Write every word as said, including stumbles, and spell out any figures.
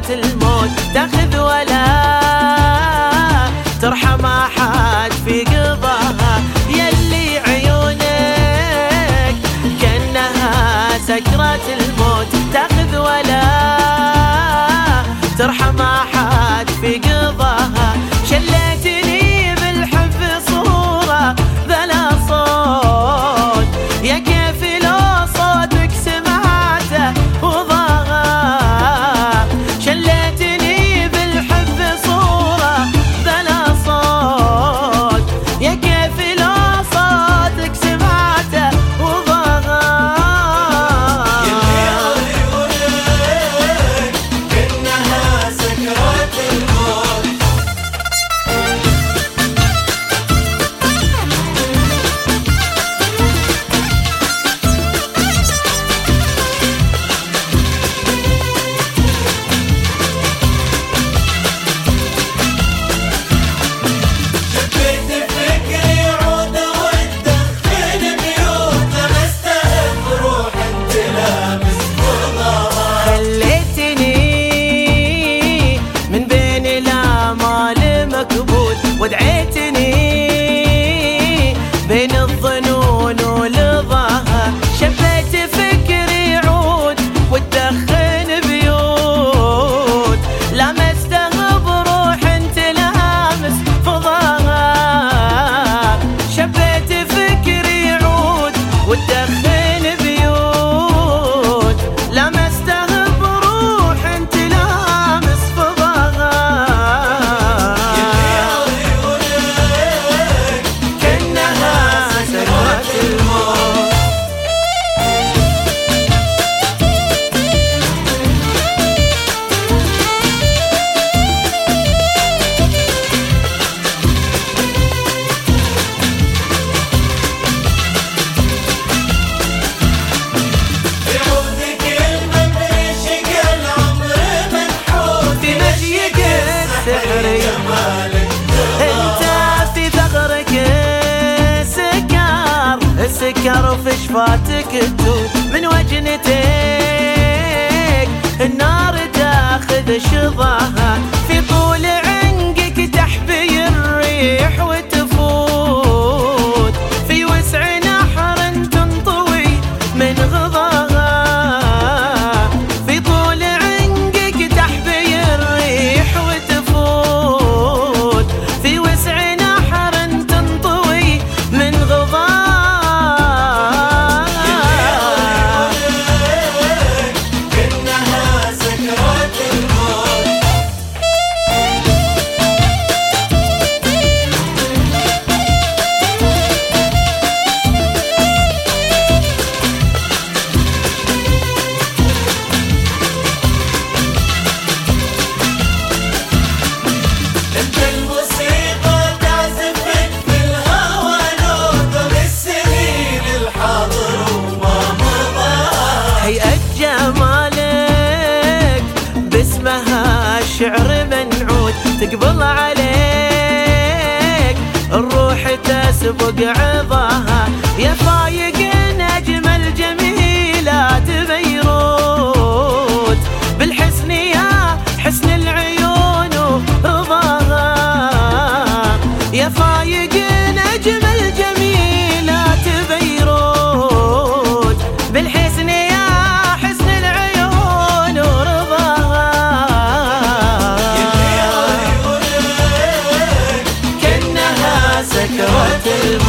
سكرات الموت تاخذ ولا ترحم أحد في قضاها، يلي عيونك كأنها سكرات الموت تاخذ ولا ترحم أحد في قضاها. شليتني بالحب صورة بلا صوت، يا كيف لو صوتك سمعته وضاها. شليتني بالحب صورة بلا صوت، يا كيف لو صوتك سمعته وضاها. يلي عيونك كأنها سكرات الموت. ودعيتني بين الظنون ولظاها، شبيت فكري يعود وتدخن بيوت، لمسته بروح انت لامس فضاها. شبيت فكري يعود وتدخن بيوت، لمسته بروح انت لامس فضاها. السكر في شفاتك تدوب من وجنتك، النار تاخذ شظاها، في طول عنقك تحبي الريح وتفوت، في وسع نحر تنطوي من غضاها. في طول عنقك تحبي الريح وتفوت، في وسع نحر تنطوي من غضاها. باسمها الشعر منعود تقبل عليك، الروح تسبق عظاها، يا فايق نجم الجميلات بيروت، بالحسن يا حسن العيون ورضاها. يا فايق نجم الجميلات بيروت، بالحسن يا حسن العيون ورضاها. يلي عيونك كأنها سكرات الموت.